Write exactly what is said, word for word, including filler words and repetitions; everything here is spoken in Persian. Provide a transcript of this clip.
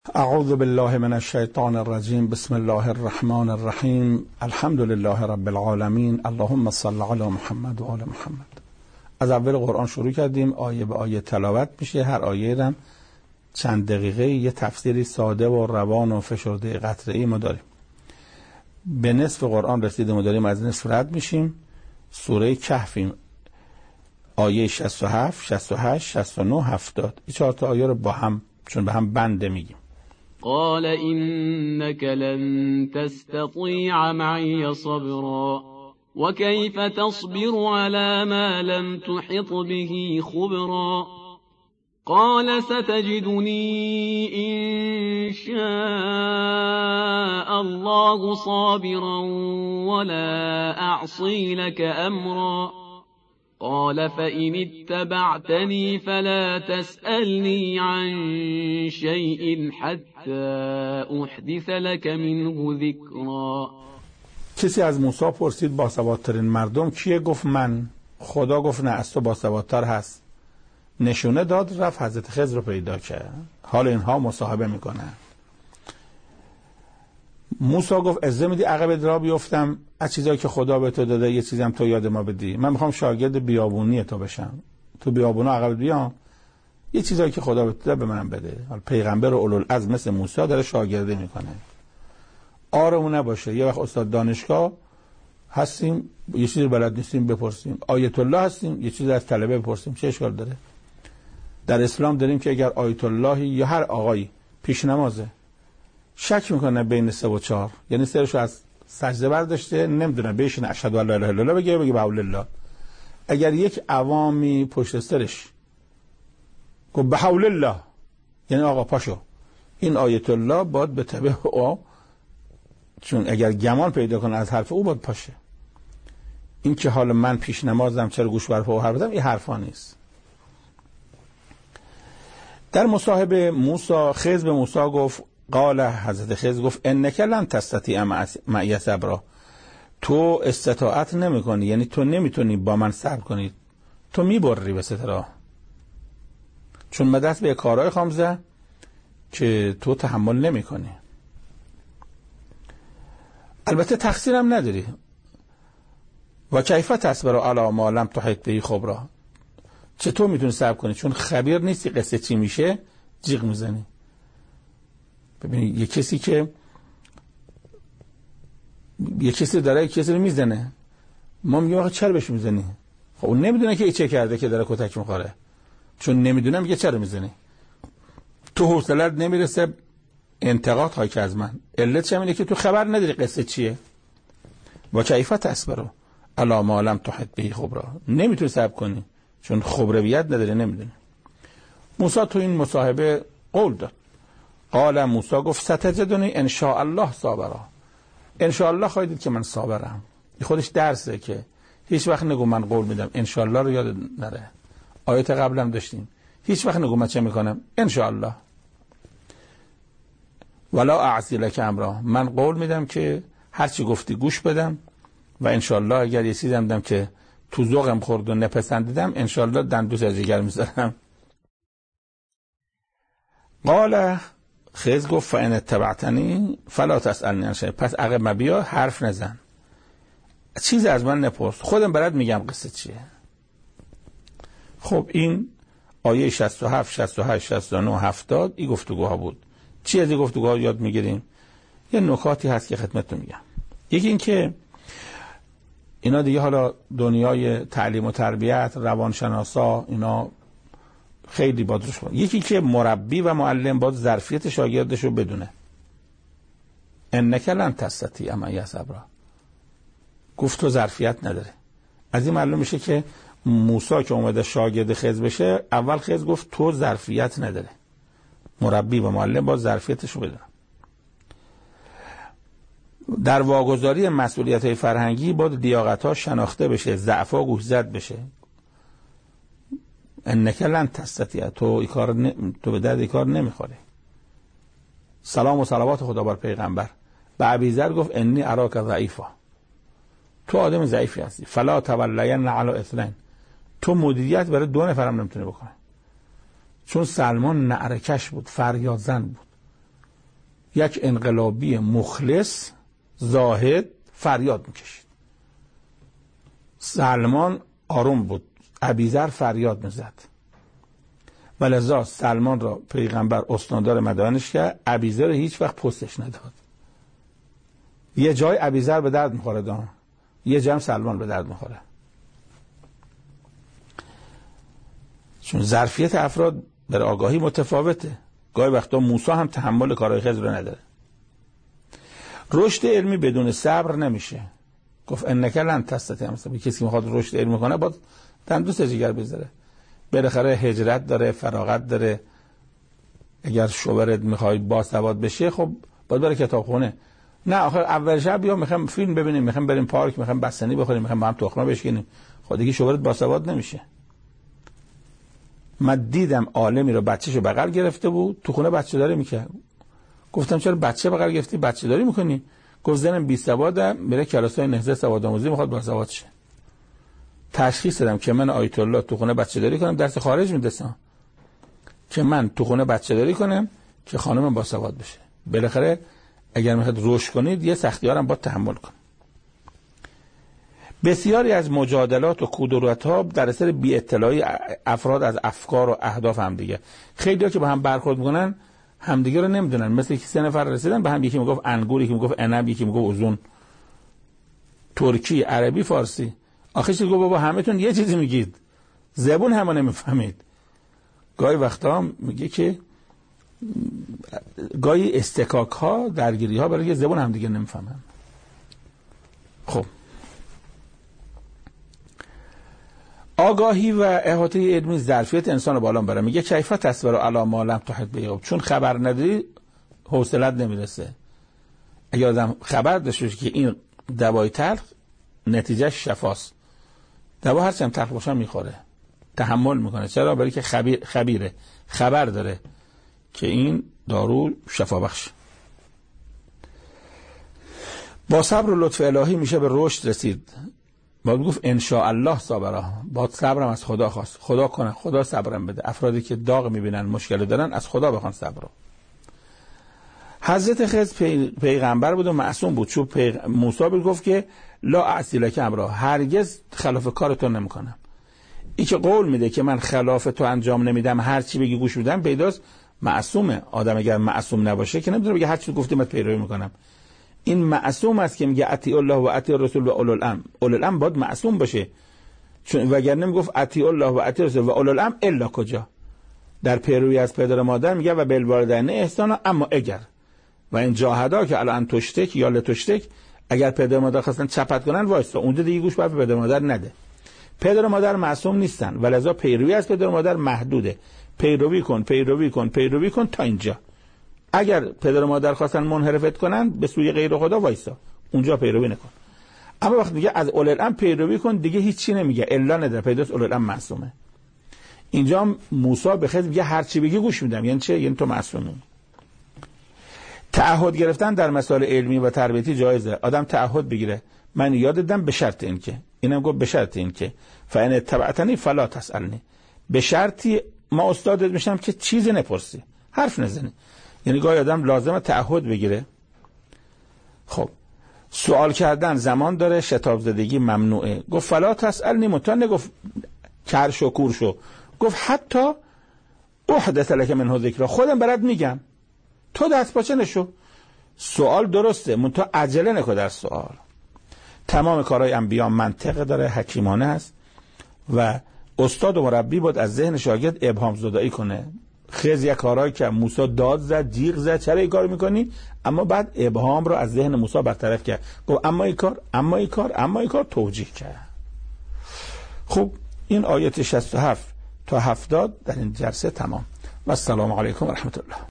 اعوذ بالله من الشیطان الرجیم. بسم الله الرحمن الرحیم. الحمد لله رب العالمین. اللهم صل علی محمد و آل محمد. از اول قرآن شروع کردیم، آیه به آیه تلاوت میشه. هر آیه هم چند دقیقه یه تفسیری ساده و روان و فشرده قطره‌ای ما داریم. به نصف قرآن رسیدیم و داریم از نصف رد میشیم. سوره کهفیم، آیه شصت و هفت، شصت و هشت، شصت و نه، هفتاد. این چهار تا آیه رو با هم چون به هم بنده میگیم. قال إنك لن تستطيع معي صبرا وكيف تصبر على ما لم تحط به خبرا قال ستجدني إن شاء الله صابرا ولا أعصي لك أمرا قال فإن اتبعتني فلا تسألني عن شيء حتى أحدث لك منه ذكرا. کسی از موسی پرسید باسوادترین مردم کیه؟ گفت من. خدا گفت نه، از تو باسوادتر هست. نشونه داد، رفت حضرت خضر رو پیدا کرد. حال اینها مصاحبه میکنه. موسی گفت عزه میدی عقب را بیفتم از چیزایی که خدا به تو داده یه چیزی هم تو یاد ما بدی؟ من میخوام شاگرد بیابونی تو بشم، تو بیابونا عقب بیام، یه چیزایی که خدا به تو داده به منم بده. حالا پیغمبر اولوالعزم مثل موسی داره شاگردی میکنه. آرمون نباشه یه وقت استاد دانشگاه هستیم یه چیزی بلد نیستیم بپرسیم، آیت الله هستیم یه چیزی از طلبه بپرسیم، چه اشکال داره؟ در اسلام داریم که اگر آیت اللهی یا هر آقایی پیش نمازه شک میکنه بین سه و چهار، یعنی سرشو از سجده برداشته نمیدونه بهشون اشهد ان لا اله الا الله بگه بگه بحول الله. اگر یک عوامی پشت سرش گفت بحول الله یعنی آقا پاشو، این آیت الله باید به تبع او، چون اگر گمان پیدا کنه از حرف او باید پاشه. این که حالا من پیش نمازم چرا گوش بر پا و حرف بزنم، این حرفا نیست. در مصاحبه موسی خضر به موسی گفت، قال حضرت خضر گفت انک لن تستطیع معی صبرا، تو استطاعت نمی کنی، یعنی تو نمیتونی با من صبر کنی، تو میبری به سترا، چون من دست به کارهای خامزه که تو تحمل نمی کنی. البته تقصیرم نداری. و کیف تصبر علی ما لم تحط به خبرا، چطور میتونی صبر کنی چون خبیر نیستی قصه چی میشه جیغ میزنی. ببینید یه کسی که یه کسی داره یه کسی رو میزنه، ما میگیم آقا چرا بهش میزنی؟ خب اون نمیدونه که ای چه کرده که داره کتک میخوره، چون نمیدونه میگه چرا میزنی. تو حوصله‌ات نمیرسه انتقاد های که از من، علت چه اینه که تو خبر نداری قصه چیه. با کیف تصبر علی ما لم تحط به خبرا، نمیتونی صبر کنی چون خبرویت نداری، نمیدونی. موسی تو این مصاحبه قول داد. قال موسی گفت ستجدنی ان شاء الله صابرا، ان شاء الله خواهید که من صابرم. این خودش درسه که هیچ وقت نگو من قول میدم، ان شاء الله رو یاد نره. آیات قبلم داشتیم، هیچ وقت نگو من چه میکنم، ان شاء الله. ولا اعصی لک امرا، من قول میدم که هر چی گفتی گوش بدم و ان شاء الله اگر یه چیزی دیدم که تو ذوقم خورد و نپسندیدم ان شاء الله دندوس از جگر میذارم. قال خضر گفت فان اتبعتنی فلا تسألنی عن شیء، پس عقب ما بیا حرف نزن، چیزی از من نپرس، خودم برات میگم قصه چیه. خب این آیه شصت و هفت، شصت و هشت، شصت و نه، هفتاد این گفتگوها بود. چی از این گفتگوها یاد میگیریم؟ یه نکاتی هست که خدمتتون میگم. یکی این که اینا دیگه حالا دنیای تعلیم و تربیت، روانشناسا اینا خیلی باید روش کنه. یکی که مربی و معلم باید ظرفیت شاگردش رو بدونه. انک لن تستطیع معی صبرا، گفت تو ظرفیت نداره. از این معلوم میشه که موسی که اومده شاگرد خضر بشه، اول خضر گفت تو ظرفیت نداره. مربی و معلم باید ظرفیتش رو بدونه. در واگذاری مسئولیت‌های فرهنگی باید لیاقت‌ها شناخته بشه، ضعف‌ها گوشزد بشه. انک لن تستطیع، تو این کار ن... تو به درد این کار نمیخوره. سلام و صلوات خدا بر پیغمبر. به ابیذر گفت انی اراک ضعیفا، تو آدم ضعیفی هستی. فلا تولین علی اثنین، تو مدیریت برای دو نفرم نمیتونی بکنه. چون سلمان نعرکش بود، فریاد زن بود. یک انقلابی مخلص زاهد فریاد میکشید. سلمان آروم بود، ابیذر فریاد میزد. ولذا سلمان را پیغمبر استاندار مدائنش کرد، ابیذر هیچ وقت پستش نداد. یه جای ابیذر به درد میخوره دان، یه جای سلمان به درد میخوره. چون ظرفیت افراد در آگاهی متفاوته. گاهی وقتا موسی هم تحمل کارهای خضر رو نداره. رشد علمی بدون صبر نمیشه. گفت انک لن تستطیع. مثلا کسی که میخواد رشد علمی کنه باید تندرست جگر بذاره. بالاخره هجرت داره، فراغت داره. اگر شوهرت میخوای باسواد بشه خب باید بره کتابخونه. نه آخر اول شب بیا میخوام فیلم ببینیم، میخوام بریم پارک، میخوام بستنی بخوریم، میخوام با هم تخمه بشکنیم. خب دیگه شوهرت باسواد نمیشه. من دیدم عالمی رو بچه‌شو بغل گرفته بود، تو خونه بچه داری میکرد. گفتم چرا بچه بغل گرفتی، بچه داری میکنی؟ گفت زنم بی سوادم، میره کلاسای نهضت سواد آموزی میخواد باسواد شه. تشخیص دادم که من آیت الله تو خونه بچه داری کنم، درس خارج میدسم. که من تو خونه بچه داری کنم که خانمم باسواد بشه. بالاخره اگر میخواد رشد کنید یه سختی‌ها با تحمل کن. بسیاری از مجادلات و کدورت‌ها در اثر بی اطلاعی افراد از افکار و اهداف هم دیگه. خیلی‌ها که با هم برخورد میکنن همدیگه رو نمیدونن. مثل که سه نفر رسیدن به هم، یکی میگفت انگور، یکی میگفت عنب، یکی میگفت اوزون. ترکی، عربی، فارسی. آخرش گفت بابا همتون یه چیزی میگید، زبون همو نمیفهمید. گاهی وقتا میگه که گاهی استکاک ها، درگیری ها برای زبون هم دیگه نمیفهمن. خب آگاهی و احاطه علمی ظرفیت انسان رو بالا بره. میگه کیف تصبر علی ما لم تحط به، چون خبر نداری حوصلت نمیرسه. اگر آدم خبر داشته باشه که این دوای تلخ نتیجه شفاست، دوا هرچی هم تلخ باشه میخوره، تحمل میکنه. چرا؟ برای که خبیر خبیره، خبر داره که این دارو شفا بخش. با صبر و لطف الهی میشه به رشد رسید. باید گفت ان شاء الله صابرا، باید صبرم از خدا خواست، خدا کنه، خدا صبرم بده. افرادی که داغ میبینن، مشکل دارن، از خدا بخوان صبر رو. حضرت خضر پی... پیغمبر بود و معصوم بود. چون پیغ... موسی گفت که لا اعصی لک امرا، هرگز خلاف کارتون نمیکنم. این که قول میده که من خلاف تو انجام نمیدم، هر چی بگی گوش میدم، پیداست معصومه. آدم اگر معصوم نباشه که نمیتونه بگه هر چی گفتیم پیروی میکنم. این معصوم است که میگه اطیع الله و اطیع الرسول و اولو الامر. اولو الامر باید معصوم باشه، چون وگرنه میگفت اطیع الله و اطیع الرسول و اولو الامر الا کجا؟ در پیروی از پدر و مادر میگه و بالوالدین احسانا، اما اگر و این جاهدا که الان تشتک یا لتشتک، اگر پدر و مادر خواستن چپت کنن وایسا، اونجا دیگه گوش به پدر و مادر نده. پدر و مادر معصوم نیستن، ولذا پیروی از پدر و مادر محدوده. پیروی کن پیروی کن پیروی کن تا اینجا. اگر پدر و مادر خواستن منحرفت کنن به سوی غیر خدا وایسا، اونجا پیروی نکن. اما وقتی میگه از اولو الامر پیروی کن، دیگه هیچی نمیگه، الا نده، پیداست اولو الامر معصومه. اینجا موسی به خضر میگه هر چی بگی گوش میدم. یعنی چه؟ یعنی تو معصومی. تعهد گرفتن در مسائل علمی و تربیتی جایزه. آدم تعهد بگیره، من یاد دادم به شرط این که، اینم گفت به شرط این که فان اتبعتنی فلا تسالنی، به شرطی ما استادت میشم که چیزی نپرسی، حرف نزنی. یعنی گاهی آدم لازمه تعهد بگیره. خب سوال کردن زمان داره، شتاب زدگی ممنوعه. گفت فلا تسالنی، متن گفت کرشو کورشو، گفت حتی احدث لک منه ذکر، خودم برات میگم، تو دست پاچه نشو. سوال درسته، منتها عجله نکن در سوال. تمام کارهای انبیا منطق داره، حکیمانه است و استاد و مربی باید از ذهن شاگرد ابهام زدایی کنه. خیز یک کارهایی که موسی داد زد، جیغ زد، چرا این کار میکنی؟ اما بعد ابهام رو از ذهن موسی برطرف کرد، گفت اما این کار اما این کار اما این کار توجیه کرد. خب این آیت شصت و هفت تا هفتاد در این جلسه تمام. و السلام علیکم و رحمت الله.